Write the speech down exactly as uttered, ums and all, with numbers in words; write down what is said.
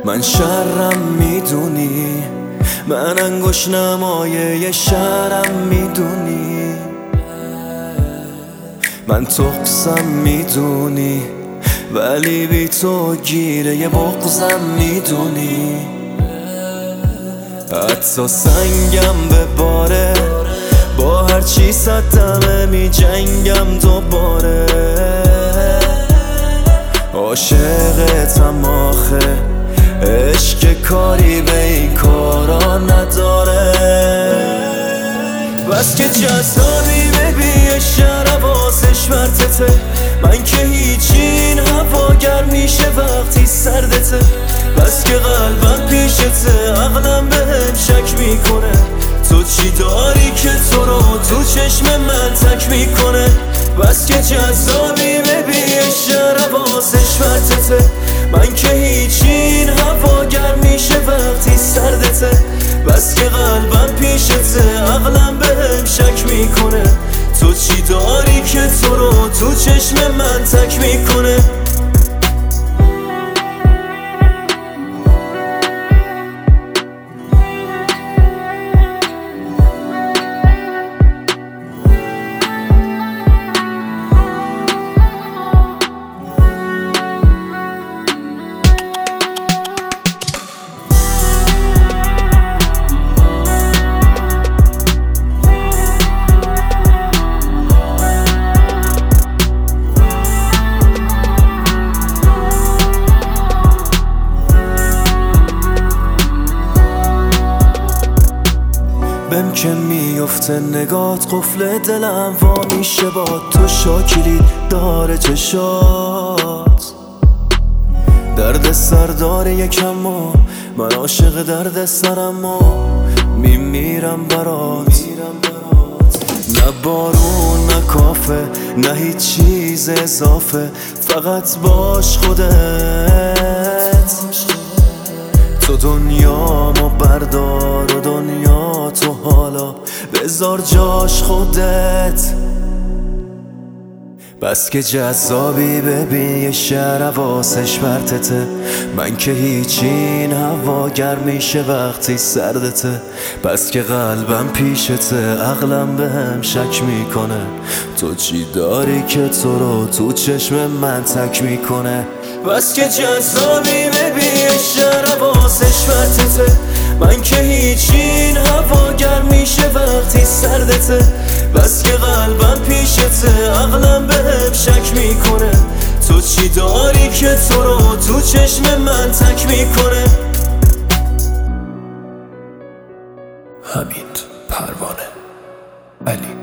من شرم میدونی، من انگوش نمایه شرم میدونی، من تقصم میدونی، ولی بی تو گیره یه بغضم میدونی. حتی سنگم به باره، با هرچی صدمه می جنگم دوباره. عاشقتم آخه، عشق کاری به این کارا نداره. بس که جذابی ببی شهر واسش مرتته، من که هیچی این هوا گرم میشه وقتی سردته. بس که قلبم پیشته، عقلم بهم شک میکنه، تو چی داری که تو رو تو چشم من تک میکنه. بس که جذابی ببی شهر واسش مرتته، من که هیچی این هوا گرم میشه وقتی سردته. بس که قلبم پیشته، عقلم بهم شک میکنه، تو چی داری که تو رو تو چشم من تک میکنه. بهم که میفته نگات، قفل دلم وا میشه با تو، شاکلی داره چشات. درد سر داره یکم و من عاشق درد سرم و میمیرم برات. نه بارون نه کافه نه هیچ چیز اضافه، فقط باش خودت. تو دنیامو بردار و دنیا تو حالا بذار جاش خودت. بس که جذابی ببین یه شهر واسش مرتته، من که هیچی این هوا گرم میشه وقتی سردته. بس که قلبم پیشته، عقلم بهم شک میکنه، تو چی داری که تو رو تو چشم من تک میکنه. بس که جذابی ببین یه شهر واسش مرتته، من که هیچی این هوا گرم میشه وقتی سردته. بس که قلبم پیشته، عقلم بهم شک میکنه، تو چی داری که تو رو تو چشم من تک میکنه. حمید پروانه علی